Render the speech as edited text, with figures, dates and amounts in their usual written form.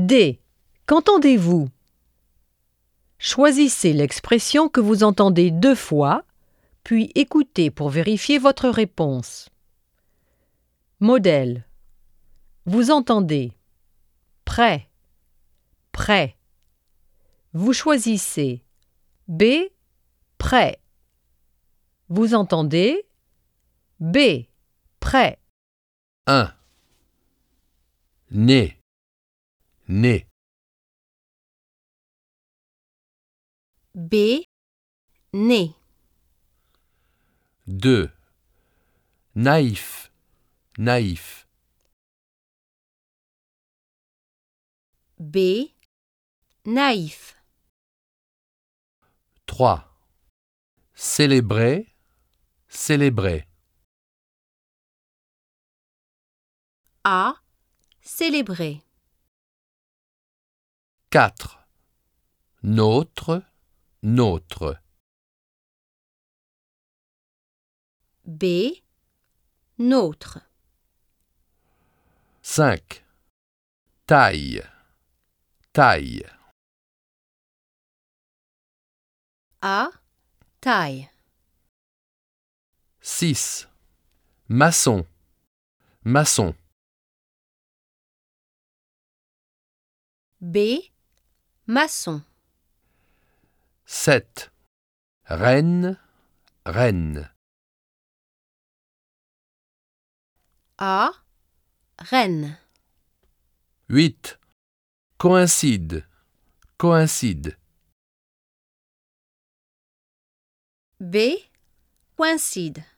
D. Qu'entendez-vous? Choisissez l'expression que vous entendez 2 fois, puis écoutez pour vérifier votre réponse. Modèle. Vous entendez prêt, prêt. Vous choisissez B, prêt. Vous entendez B, prêt. 1. Né, né. B, né. 2. Naïf, naïf. B, naïf. 3. Célébrer, célébrer. A, célébrer. 4. Nôtre, nôtre. B, nôtre. 5. Taille, taille. A, taille. 6. Maçon, maçon. B, maçon. 7. Reine, reine. A, reine. 8. Coïncide, coïncide. B, coïncide.